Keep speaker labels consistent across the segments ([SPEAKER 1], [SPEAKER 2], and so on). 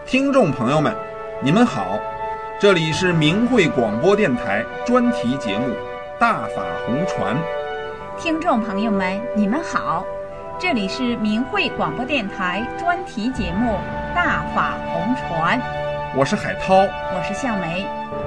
[SPEAKER 1] 听众朋友们，你们好，这里是明慧广播电台专题节目《大法红传》。
[SPEAKER 2] 听众朋友们，你们好，这里是明慧广播电台专题节目《大法红传》。
[SPEAKER 1] 我是海涛，
[SPEAKER 2] 我是向梅。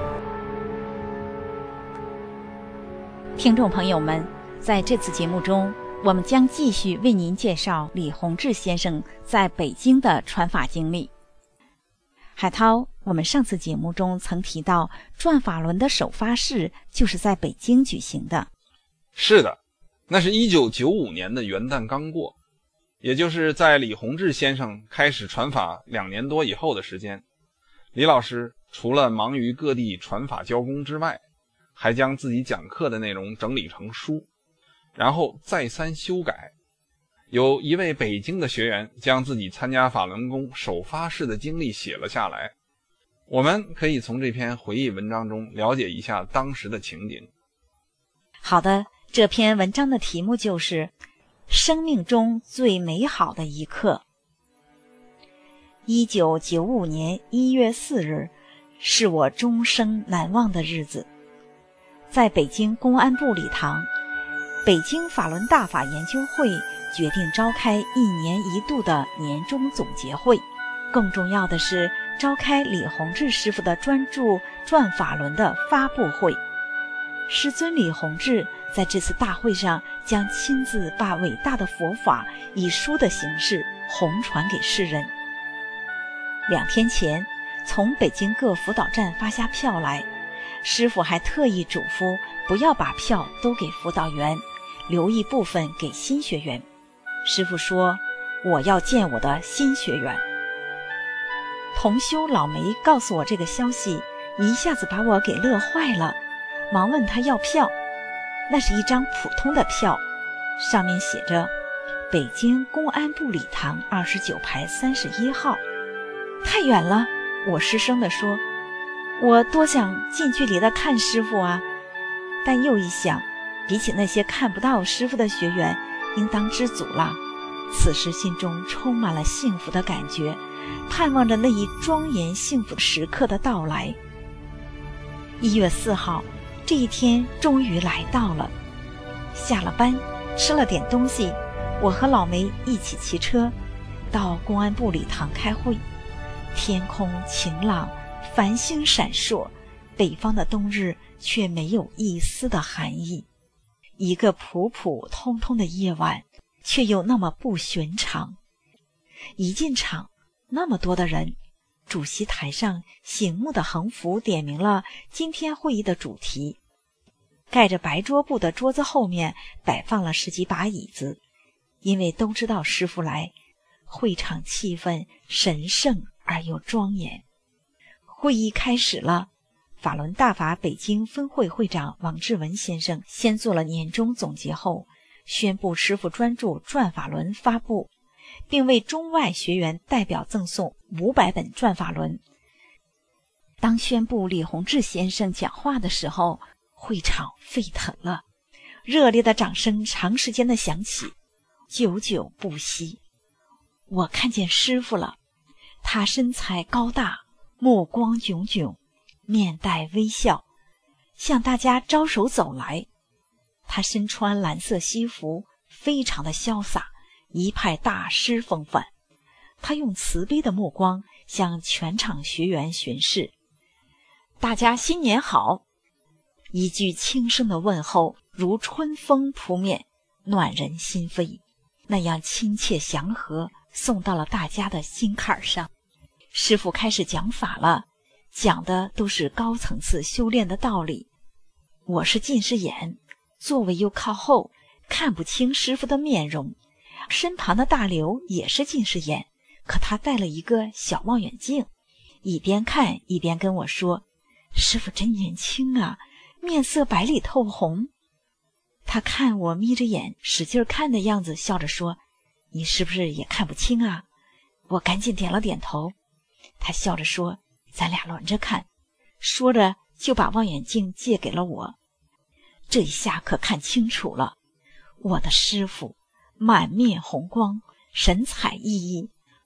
[SPEAKER 2] 听众朋友们，在这次节目中，我们将继续为您介绍李洪志先生在北京的传法经历。海涛，我们上次节目中曾提到，转法轮的首发式就是在北京举行的。
[SPEAKER 3] 是的，那是1995年的元旦刚过，也就是在李洪志先生开始传法2年多以后的时间。李老师除了忙于各地传法教功之外，还将自己讲课的内容整理成书，然后再三修改。有一位北京的学员将自己参加法轮功首发式的经历写了下来，我们可以从这篇回忆文章中了解一下当时的情景。
[SPEAKER 2] 好的，这篇文章的题目就是生命中最美好的一刻。1995年1月4日是我终生难忘的日子。在北京公安部礼堂，北京法轮大法研究会决定召开1年1度的年终总结会，更重要的是召开李洪志师傅的专著《转法轮》的发布会。师尊李洪志在这次大会上将亲自把伟大的佛法以书的形式弘传给世人。2天前，从北京各辅导站发下票来，师傅还特意嘱咐不要把票都给辅导员，留一部分给新学员。师傅说，我要见我的新学员。同修老梅告诉我这个消息，一下子把我给乐坏了，忙问他要票。那是一张普通的票，上面写着北京公安部礼堂29排31号。太远了，我失声地说，我多想近距离地看师傅啊，但又一想，比起那些看不到师傅的学员，应当知足了。此时心中充满了幸福的感觉，盼望着那一庄严幸福时刻的到来。1月4号，这一天终于来到了。下了班，吃了点东西，我和老梅一起骑车到公安部礼堂开会。天空晴朗，繁星闪烁，北方的冬日却没有一丝的寒意。一个普普通通的夜晚，却又那么不寻常。一进场，那么多的人，主席台上醒目的横幅点明了今天会议的主题。盖着白桌布的桌子后面摆放了10几把椅子，因为都知道师父来，会场气氛神圣而又庄严。会议开始了，法轮大法北京分会会长王志文先生先做了年终总结后，宣布师父专著《转法轮》发布，并为中外学员代表赠送500本《转法轮》。当宣布李洪志先生讲话的时候，会场沸腾了，热烈的掌声长时间的响起，久久不息。我看见师父了，他身材高大，目光炯炯，面带微笑，向大家招手走来。他身穿蓝色西服，非常的潇洒，一派大师风范。他用慈悲的目光向全场学员巡视，大家新年好。一句轻声的问候如春风扑面，暖人心扉，那样亲切祥和，送到了大家的心坎上。师父开始讲法了，讲的都是高层次修炼的道理。我是近视眼，座位又靠后，看不清师父的面容。身旁的大刘也是近视眼，可他戴了一个小望远镜，一边看一边跟我说，师父真年轻啊，面色白里透红。他看我眯着眼使劲看的样子，笑着说，你是不是也看不清啊？我赶紧点了点头。他笑着说，咱俩轮着看，说着就把望远镜借给了我。这一下可看清楚了，我的师父满面红光，神采奕奕，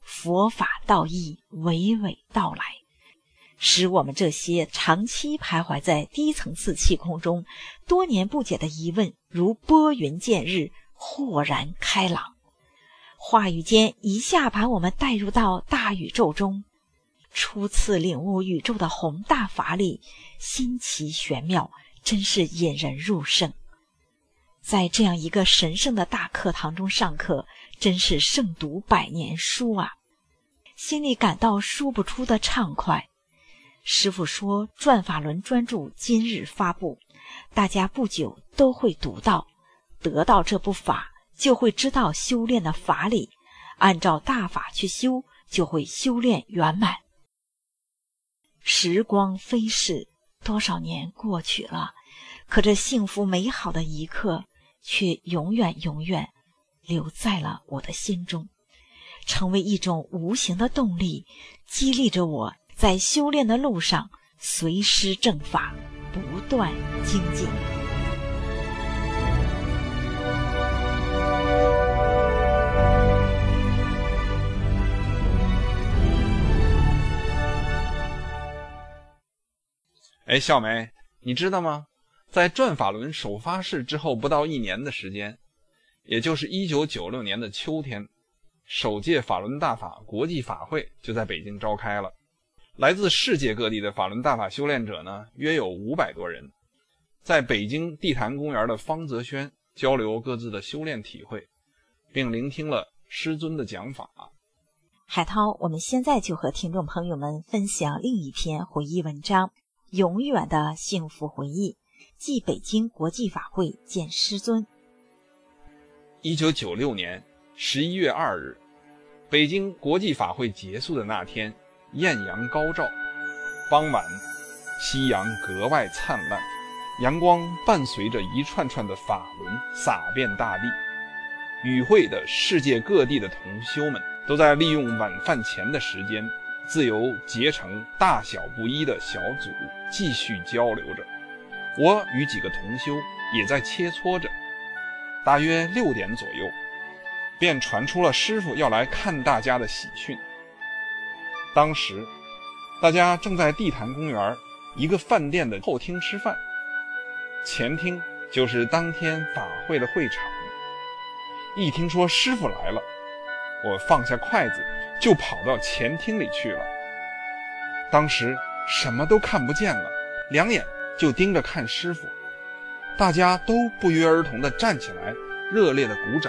[SPEAKER 2] 佛法道义娓娓道来，使我们这些长期徘徊在低层次气空中多年不解的疑问如拨云见日，豁然开朗。话语间一下把我们带入到大宇宙中，初次领悟宇宙的宏大法理，新奇玄妙，真是引人入胜。在这样一个神圣的大课堂中上课，真是胜读百年书啊！心里感到说不出的畅快。师父说转法轮专著今日发布，大家不久都会读到，得到这部法，就会知道修炼的法理，按照大法去修，就会修炼圆满。时光飞逝，多少年过去了，可这幸福美好的一刻却永远留在了我的心中，成为一种无形的动力，激励着我在修炼的路上随师正法，不断精进。
[SPEAKER 3] 小梅，你知道吗？在转法轮首发式之后不到1年的时间，也就是1996年的秋天，首届法轮大法国际法会就在北京召开了。来自世界各地的法轮大法修炼者呢，约有500多人，在北京地坛公园的方泽轩交流各自的修炼体会，并聆听了师尊的讲法。
[SPEAKER 2] 海涛，我们现在就和听众朋友们分享另一篇回忆文章，永远的幸福回忆，即北京国际法会见师尊。
[SPEAKER 3] 1996年11月2日，北京国际法会结束的那天，艳阳高照，傍晚夕阳格外灿烂，阳光伴随着一串串的法轮洒遍大地。与会的世界各地的同修们都在利用晚饭前的时间，自由结成大小不一的小组，继续交流着。我与几个同修也在切磋着。大约6点左右，便传出了师父要来看大家的喜讯。当时大家正在地坛公园一个饭店的后厅吃饭，前厅就是当天法会的会场。一听说师父来了，我放下筷子就跑到前厅里去了。当时什么都看不见了，两眼就盯着看师父。大家都不约而同地站起来，热烈地鼓掌。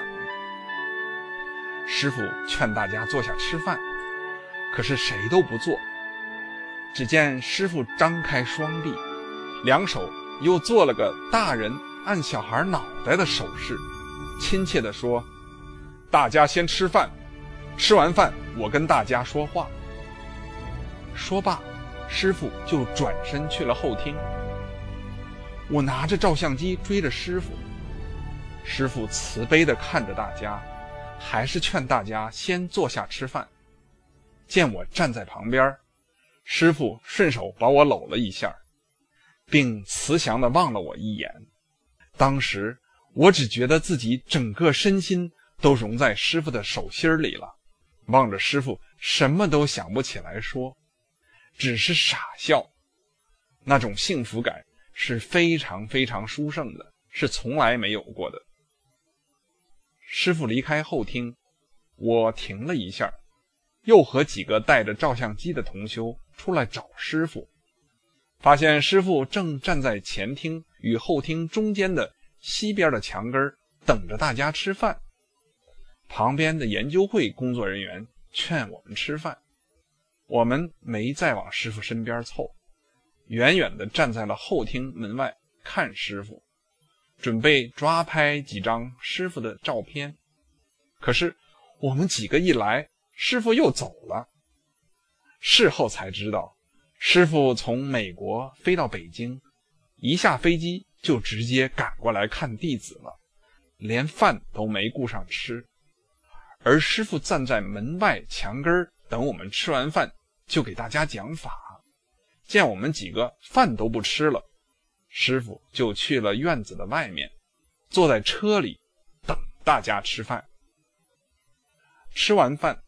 [SPEAKER 3] 师父劝大家坐下吃饭，可是谁都不坐。只见师父张开双臂，两手又做了个大人按小孩脑袋的手势，亲切地说：“大家先吃饭，吃完饭我跟大家说话。”说罢，师父就转身去了后厅。我拿着照相机追着师父，师父慈悲地看着大家，还是劝大家先坐下吃饭。见我站在旁边，师父顺手把我搂了一下，并慈祥地望了我一眼。当时我只觉得自己整个身心都融在师父的手心里了，望着师父什么都想不起来说，只是傻笑。那种幸福感是非常非常殊胜的，是从来没有过的。师父离开后厅，我停了一下，又和几个带着照相机的同修出来找师父，发现师父正站在前厅与后厅中间的西边的墙根等着大家吃饭。旁边的研究会工作人员劝我们吃饭，我们没再往师父身边凑，远远地站在了后厅门外看师父，准备抓拍几张师父的照片。可是我们几个一来，师父又走了。事后才知道，师父从美国飞到北京，一下飞机就直接赶过来看弟子了，连饭都没顾上吃。而师父站在门外墙根等我们吃完饭，就给大家讲法。见我们几个饭都不吃了，师父就去了院子的外面，坐在车里等大家吃饭。吃完饭，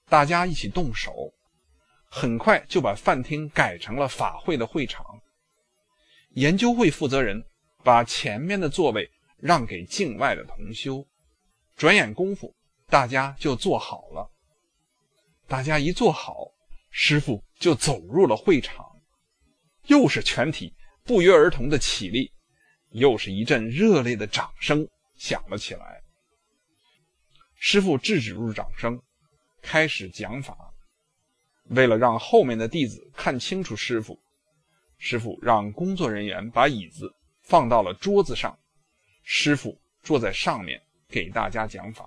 [SPEAKER 3] 大家一起动手，很快就把饭厅改成了法会的会场。研究会负责人把前面的座位让给境外的同修，转眼功夫大家就坐好了。大家一坐好，师父就走入了会场，又是全体不约而同的起立，又是一阵热烈的掌声响了起来。师父制止住掌声，开始讲法。为了让后面的弟子看清楚师父让工作人员把椅子放到了桌子上，师父坐在上面给大家讲法。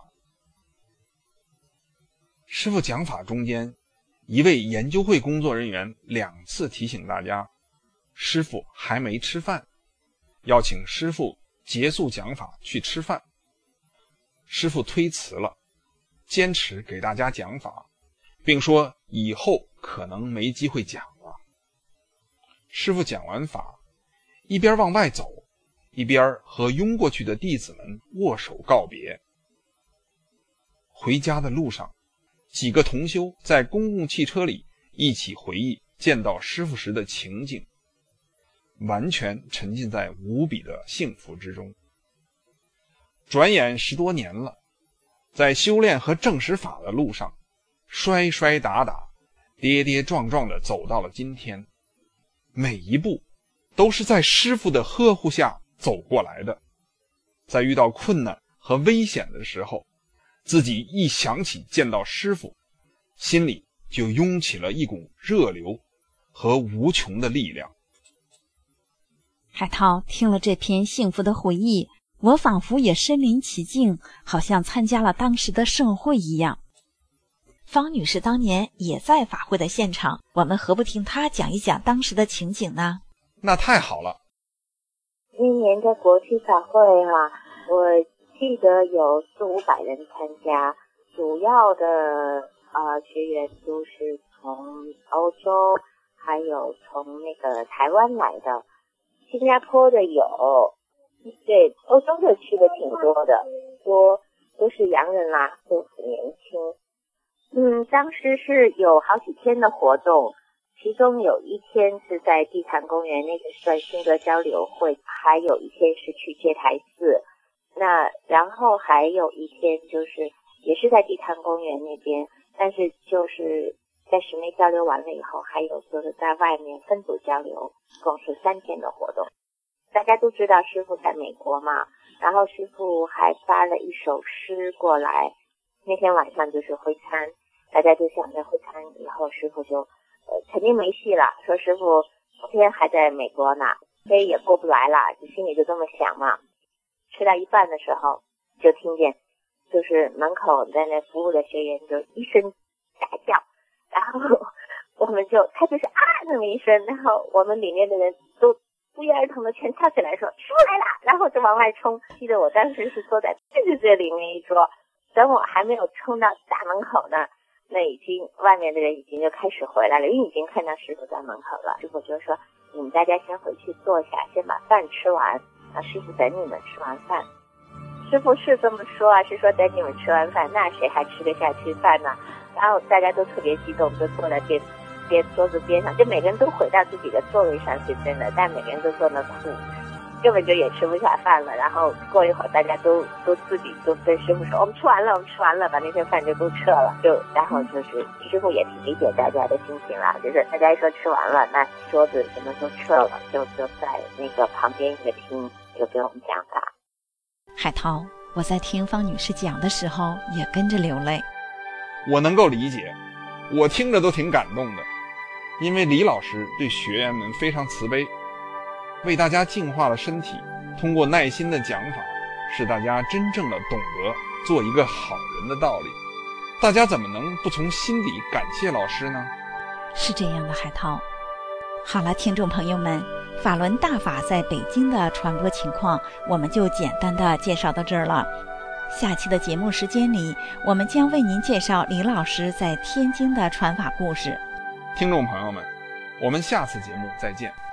[SPEAKER 3] 师父讲法中间，一位研究会工作人员2次提醒大家，师父还没吃饭，要请师父结束讲法去吃饭。师父推辞了，坚持给大家讲法，并说以后可能没机会讲了。师父讲完法，一边往外走，一边和拥过去的弟子们握手告别。回家的路上，几个同修在公共汽车里一起回忆见到师父时的情景，完全沉浸在无比的幸福之中。转眼10多年了，在修炼和证实法的路上，摔摔打打，跌跌撞撞地走到了今天，每一步都是在师父的呵护下走过来的。在遇到困难和危险的时候，自己一想起见到师父，心里就涌起了一股热流和无穷的力量。
[SPEAKER 2] 海涛听了这篇幸福的回忆，我仿佛也身临其境，好像参加了当时的盛会一样。方女士当年也在法会的现场，我们何不听她讲一讲当时的情景呢？
[SPEAKER 3] 那太好了。
[SPEAKER 4] 那年的国际法会我记得有400-500人参加，主要的学员都是从欧洲，还有从那个台湾来的，新加坡的有，对，欧洲的去的挺多的，都是洋人啦，都很年轻。当时是有好几天的活动，其中有一天是在地坛公园，那个算性格交流会，还有一天是去戒台寺。那然后还有一天就是也是在地坛公园那边，但是就是在室内交流完了以后，还有就是在外面分组交流，共是3天的活动。大家都知道师父在美国嘛，然后师父还发了一首诗过来，那天晚上就是会餐，大家就想着会餐以后师父就肯定没戏了，说师父昨天还在美国呢，所以也过不来了，就心里就这么想嘛。吃到一半的时候，就听见就是门口在那服务的学员就一声大叫，然后我们他就是那么一声，然后我们里面的人都不约而同的全跳起来说师父来了，然后就往外冲。记得我当时是坐在最里面一桌，等我还没有冲到大门口呢，那外面的人已经就开始回来了，因为已经看到师父在门口了。师父就说你们大家先回去坐下，先把饭吃完，师父等你们吃完饭。师父是这么说是说等你们吃完饭，那谁还吃得下去饭呢？然后大家都特别激动，就坐在桌子边上，就每个人都回到自己的座位上去，真的，但每个人都坐那哭，根本就也吃不下饭了。然后过一会儿，大家都自己都跟师父说我们吃完了，把那些饭就都撤了。然后就是师父也挺理解大家的心情啦，就是大家一说吃完了，那桌子什么都撤了，就在那个旁边一个厅就给我们讲法。
[SPEAKER 2] 海涛，我在听方女士讲的时候也跟着流泪。
[SPEAKER 3] 我能够理解，我听着都挺感动的，因为李老师对学员们非常慈悲，为大家净化了身体，通过耐心的讲法，使大家真正的懂得做一个好人的道理。大家怎么能不从心底感谢老师呢？
[SPEAKER 2] 是这样的，海涛。好了，听众朋友们，法轮大法在北京的传播情况我们就简单的介绍到这儿了。下期的节目时间里，我们将为您介绍李老师在天津的传法故事。
[SPEAKER 3] 听众朋友们，我们下次节目再见。